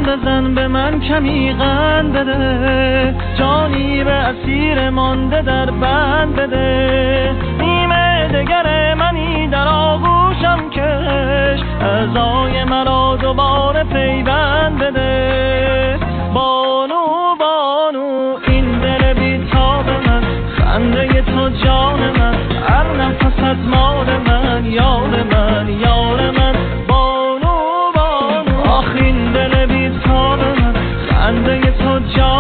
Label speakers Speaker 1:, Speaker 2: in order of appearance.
Speaker 1: بزن به من کمی قند بده، جانی به اسیر مانده در بند بده. نیمه دگر منی در آغوشم کش، اعضای مرا دوباره پیوند بده. بانو بانو این دل بیتاب من، خنده تو جان من، هر نفس از مال من، یاد من یار من. بانو بانو آخ این دل بیتاب من، خنده تو جان